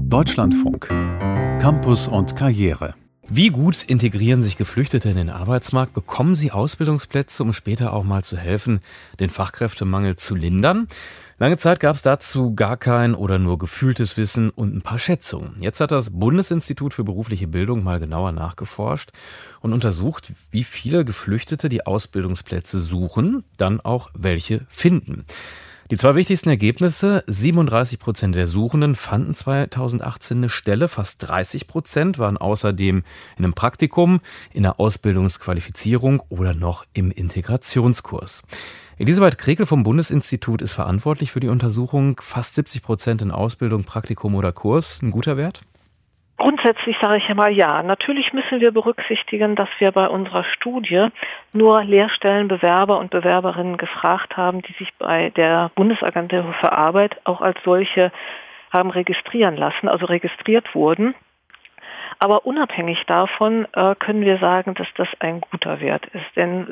Deutschlandfunk. Campus und Karriere. Wie gut integrieren sich Geflüchtete in den Arbeitsmarkt? Bekommen sie Ausbildungsplätze, um später auch mal zu helfen, den Fachkräftemangel zu lindern? Lange Zeit gab es dazu gar kein oder nur gefühltes Wissen und ein paar Schätzungen. Jetzt hat das Bundesinstitut für berufliche Bildung mal genauer nachgeforscht und untersucht, wie viele Geflüchtete die Ausbildungsplätze suchen, dann auch welche finden. Die zwei wichtigsten Ergebnisse: 37% der Suchenden fanden 2018 eine Stelle, fast 30% waren außerdem in einem Praktikum, in der Ausbildungsqualifizierung oder noch im Integrationskurs. Elisabeth Krekel vom Bundesinstitut ist verantwortlich für die Untersuchung. Fast 70% in Ausbildung, Praktikum oder Kurs. Ein guter Wert? Grundsätzlich sage ich einmal ja. Natürlich müssen wir berücksichtigen, dass wir bei unserer Studie nur Lehrstellenbewerber und Bewerberinnen gefragt haben, die sich bei der Bundesagentur für Arbeit auch als solche haben registrieren lassen, also registriert wurden. Aber unabhängig davon können wir sagen, dass das ein guter Wert ist. Denn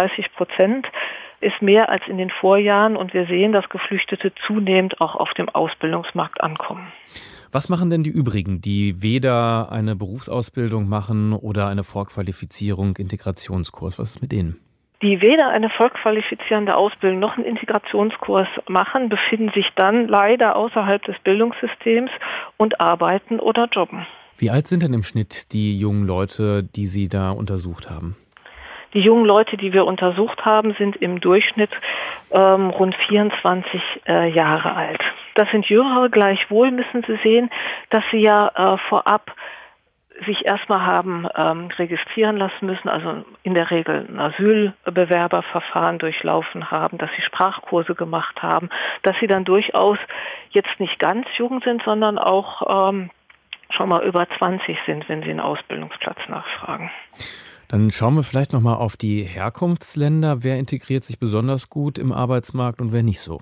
37% ist mehr als in den Vorjahren und wir sehen, dass Geflüchtete zunehmend auch auf dem Ausbildungsmarkt ankommen. Was machen denn die übrigen, die weder eine Berufsausbildung machen oder eine Vorqualifizierung, Integrationskurs? Was ist mit denen? Die weder eine vollqualifizierende Ausbildung noch einen Integrationskurs machen, befinden sich dann leider außerhalb des Bildungssystems und arbeiten oder jobben. Wie alt sind denn im Schnitt die jungen Leute, die Sie da untersucht haben? Die jungen Leute, die wir untersucht haben, sind im Durchschnitt rund 24 Jahre alt. Das sind Jüngere, gleichwohl müssen Sie sehen, dass sie ja vorab sich erstmal haben registrieren lassen müssen, also in der Regel ein Asylbewerberverfahren durchlaufen haben, dass sie Sprachkurse gemacht haben, dass sie dann durchaus jetzt nicht ganz jung sind, sondern auch schon mal über 20 sind, wenn sie einen Ausbildungsplatz nachfragen. Dann schauen wir vielleicht nochmal auf die Herkunftsländer. Wer integriert sich besonders gut im Arbeitsmarkt und wer nicht so?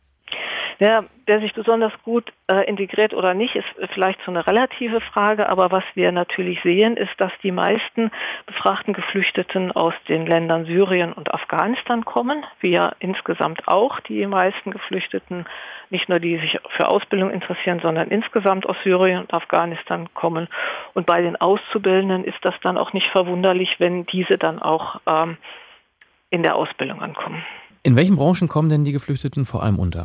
Ja, wer sich besonders gut integriert oder nicht, ist vielleicht so eine relative Frage. Aber was wir natürlich sehen, ist, dass die meisten befragten Geflüchteten aus den Ländern Syrien und Afghanistan kommen. Wie ja insgesamt auch die meisten Geflüchteten, nicht nur die sich für Ausbildung interessieren, sondern insgesamt aus Syrien und Afghanistan kommen. Und bei den Auszubildenden ist das dann auch nicht verwunderlich, wenn diese dann auch in der Ausbildung ankommen. In welchen Branchen kommen denn die Geflüchteten vor allem unter?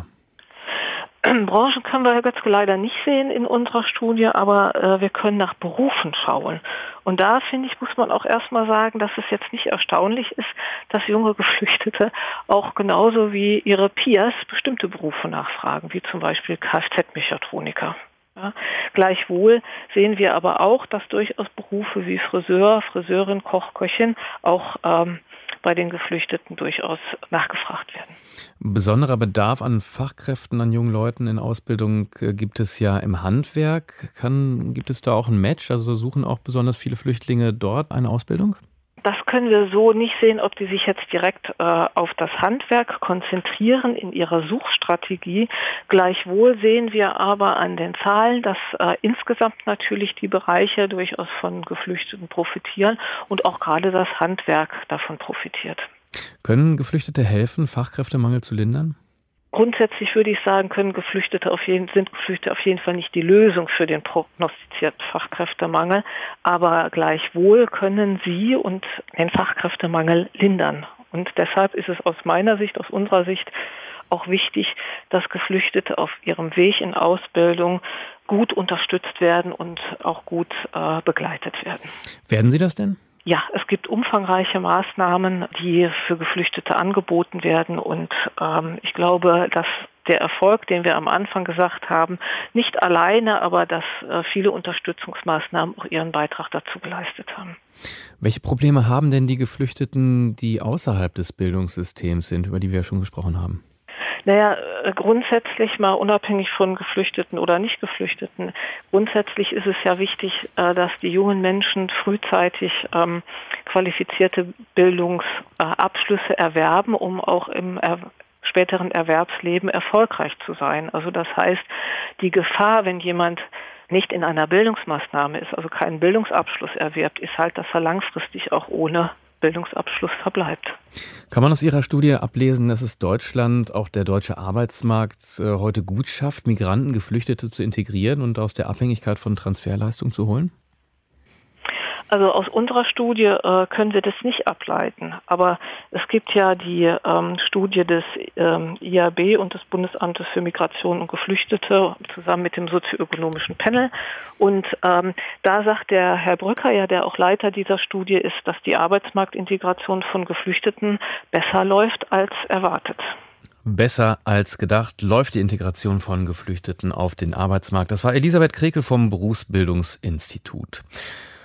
Branchen können wir, Herr Götzke, leider nicht sehen in unserer Studie, aber wir können nach Berufen schauen. Und da, finde ich, muss man auch erstmal sagen, dass es jetzt nicht erstaunlich ist, dass junge Geflüchtete auch genauso wie ihre Peers bestimmte Berufe nachfragen, wie zum Beispiel Kfz-Mechatroniker. Ja. Gleichwohl sehen wir aber auch, dass durchaus Berufe wie Friseur, Friseurin, Koch, Köchin auch bei den Geflüchteten durchaus nachgefragt werden. Besonderer Bedarf an Fachkräften, an jungen Leuten in Ausbildung gibt es ja im Handwerk. Gibt es da auch ein Match? Also suchen auch besonders viele Flüchtlinge dort eine Ausbildung? Das können wir so nicht sehen, ob die sich jetzt direkt auf das Handwerk konzentrieren in ihrer Suchstrategie. Gleichwohl sehen wir aber an den Zahlen, dass insgesamt natürlich die Bereiche durchaus von Geflüchteten profitieren und auch gerade das Handwerk davon profitiert. Können Geflüchtete helfen, Fachkräftemangel zu lindern? Grundsätzlich würde ich sagen, sind Geflüchtete auf jeden Fall nicht die Lösung für den prognostizierten Fachkräftemangel, aber gleichwohl können sie und den Fachkräftemangel lindern. Und deshalb ist es aus unserer Sicht auch wichtig, dass Geflüchtete auf ihrem Weg in Ausbildung gut unterstützt werden und auch gut begleitet werden. Werden sie das denn? Ja, es gibt umfangreiche Maßnahmen, die für Geflüchtete angeboten werden und ich glaube, dass der Erfolg, den wir am Anfang gesagt haben, nicht alleine, aber dass viele Unterstützungsmaßnahmen auch ihren Beitrag dazu geleistet haben. Welche Probleme haben denn die Geflüchteten, die außerhalb des Bildungssystems sind, über die wir ja schon gesprochen haben? Naja, grundsätzlich mal unabhängig von Geflüchteten oder Nicht-Geflüchteten, grundsätzlich ist es ja wichtig, dass die jungen Menschen frühzeitig qualifizierte Bildungsabschlüsse erwerben, um auch im späteren Erwerbsleben erfolgreich zu sein. Also das heißt, die Gefahr, wenn jemand nicht in einer Bildungsmaßnahme ist, also keinen Bildungsabschluss erwirbt, ist halt, dass er langfristig auch ohne Bildungsabschluss verbleibt. Kann man aus Ihrer Studie ablesen, dass es Deutschland, auch der deutsche Arbeitsmarkt, heute gut schafft, Migranten, Geflüchtete zu integrieren und aus der Abhängigkeit von Transferleistung zu holen? Also aus unserer Studie können wir das nicht ableiten. Aber es gibt ja die Studie des IAB und des Bundesamtes für Migration und Geflüchtete zusammen mit dem sozioökonomischen Panel. Und da sagt der Herr Brücker, ja, der auch Leiter dieser Studie ist, dass die Arbeitsmarktintegration von Geflüchteten besser läuft als erwartet. Besser als gedacht läuft die Integration von Geflüchteten auf den Arbeitsmarkt. Das war Elisabeth Krekel vom Berufsbildungsinstitut.